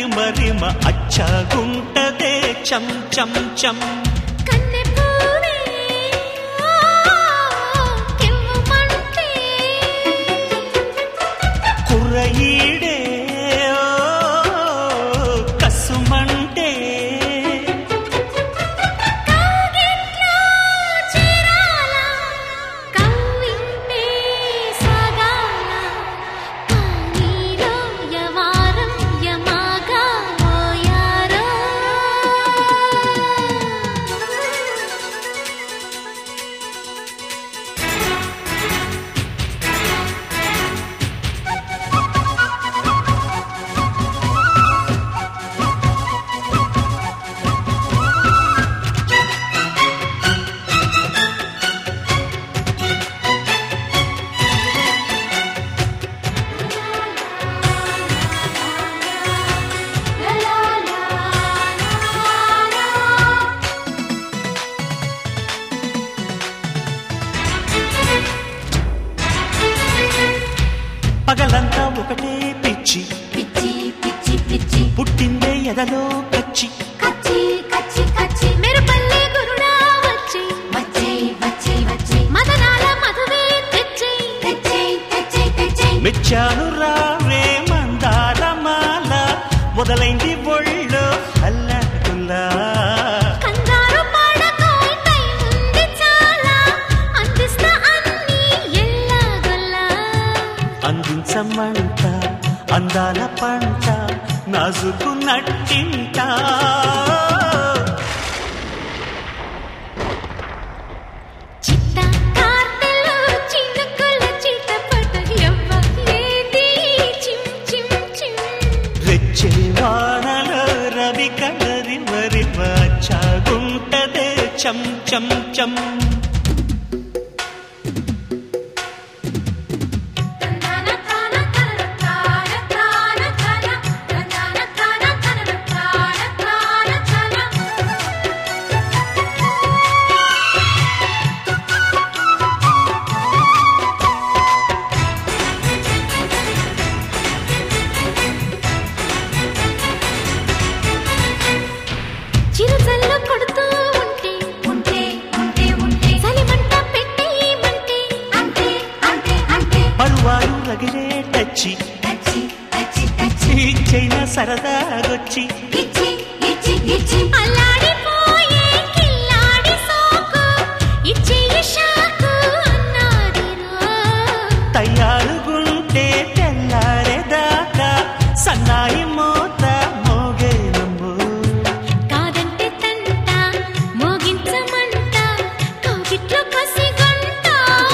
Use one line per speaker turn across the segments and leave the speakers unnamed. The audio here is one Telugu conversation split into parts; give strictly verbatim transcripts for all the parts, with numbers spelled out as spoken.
రిమ రిమ అచ్చగుంటదే చం చం చం కుర్రయీడే కసుమంటే పగలంతా ఒకటే పిచ్చి
పిచ్చి పిచ్చి పిచ్చి
పుట్టిందే ఎదలో కచ్చి
కచ్చి కచ్చి కచ్చి మెరుపల్లె గురుడా వచ్చి వచ్చి వచ్చి వచ్చి మదనాల మధువే తెచ్చి తెచ్చి తెచ్చి తెచ్చి
మెచ్చాను రావే మందాల మాల మొదలైంది ఒళ్ళో హల్లగుల్లా
కంగారు పడకోయ్ టైం ఉంది చాలా అందిస్తా అన్ని ఎల్లగొల్లా
అందించమంట అందాల పంట నాజుకు నట్టింట
చిత్త కార్తెలు చినుకుల చిటపట ఎవ్వలేది చిమ్ చిమ్ చిమ్
రెచ్చే వానలో రవి కలరి మరి చాగుంటదే చం చం చం
చిరుజల్లు కొడుతూ ఉంటే ఉంటే ఉంటే ఉంటే చలిమంట పెట్టేయమంటే అంటే అంటే అంటే
పరువారు రగిలే టచ్చి
టచ్చి టచ్చి టచ్చి
ఇచ్చైనా సరదాగొచ్చి
ఇచ్చి ఇచ్చి ఇచ్చి అల్లాడిపోయే కిల్లాడి సోకు ఇచ్చి షాకు అన్నాదిరో
తయారుగుంటే తెల్లారేదాకా సన్నాయి మోత మోగేనమ్ము
కాదంటే తంట మోగించమంట కౌగిట్లో కసిగంట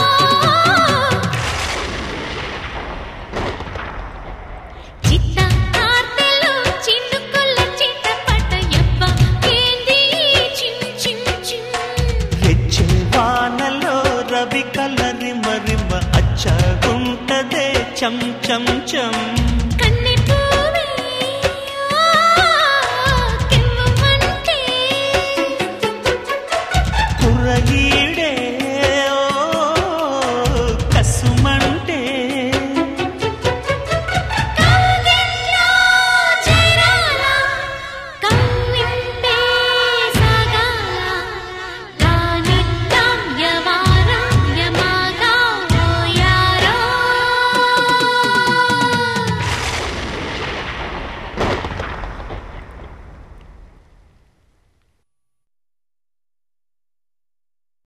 చిత్త కార్తెలు చినుకుల చిటపట ఎవ్వ ఏంది చిమ్ చిమ్ చిమ్
రెచ్చే వానలో రవి కలరి మరిమ అచ్చగుంటదే చం చం చం